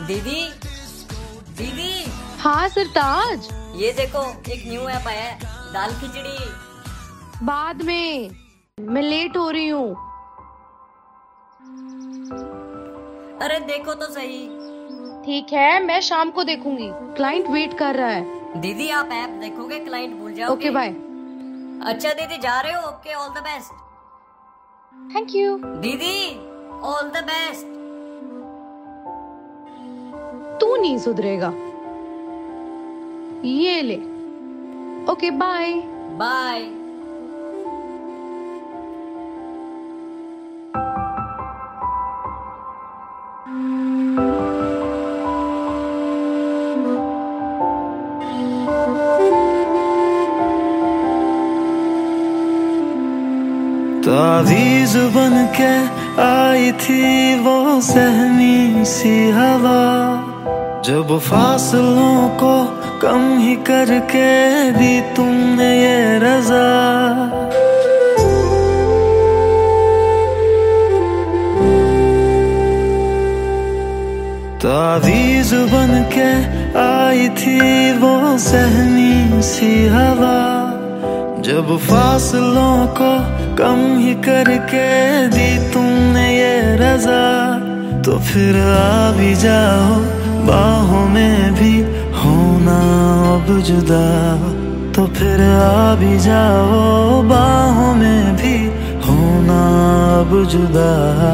दीदी दीदी। हाँ सरताज। ये देखो एक न्यू ऐप आया है, दाल खिचड़ी। बाद में, मैं लेट हो रही हूँ। अरे देखो तो सही। ठीक है, मैं शाम को देखूंगी। क्लाइंट वेट कर रहा है। दीदी आप ऐप देखोगे, क्लाइंट भूल जाओगे। Okay bye. अच्छा दीदी जा रहे हो? Okay, all the best. Thank you. दीदी ऑल द बेस्ट। तू नहीं सुधरेगा। ये ले। Okay bye. बाय। तावीज़ बन के आई थी वो सहमी सी हवा, जब फासलों को कम ही करके दी तुमने ये रजा। तावीज़ बन के आई थी वो सहमी सी हवा, जब फासलों को कम ही करके दी तुमने ये रजा। तो फिर आ भी जाओ बाहों में भी होना अब जुदा। तो फिर आ भी जाओ बाहों में भी होना अब जुदा।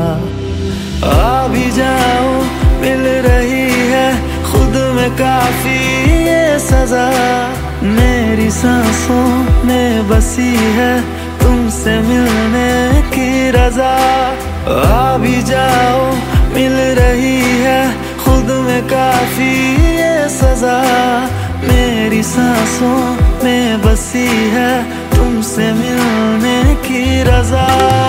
आ भी जाओ, मिल रही है खुद में काफी ये सजा। मेरी सांसों में बसी है तुमसे मिलने की रजा। आ भी जाओ, मिल रही है खुद में काफी ये सजा। मेरी सांसों में बसी है तुमसे मिलने की रजा।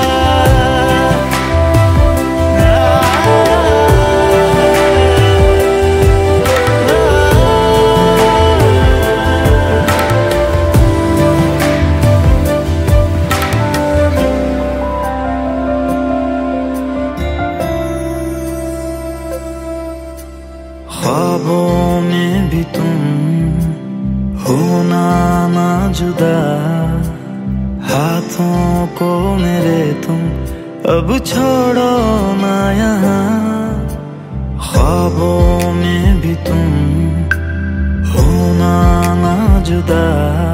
ख्वाबों में भी तुम होना ना जुदा। हाथों को मेरे तुम अब छोड़ो ना यहाँ। ख्वाबों में भी तुम होना ना जुदा।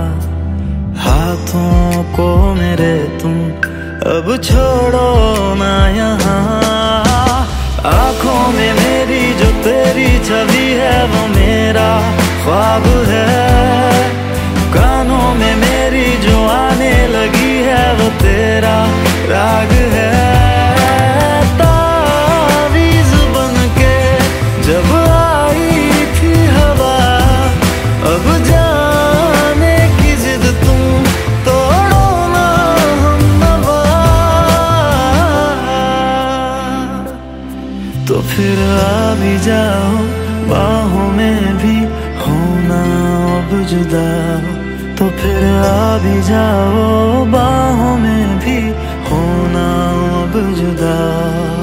हाथों को मेरे तुम अब छोड़ो ना यहाँ। आँखों में मेरी जो तेरी छवि है वो मेरा ख्वाब है। कानों में मेरी जो आने लगी है वो तेरा राग है। तावीज़ बन के जब आई थी हवा, अब जाने की जिद तुम तोड़ो ना हमनवा। तो फिर आ भी जाओ बाहों में भी होना अब जुदा। तो फिर आ भी जाओ बाहों में भी होना अब जुदा।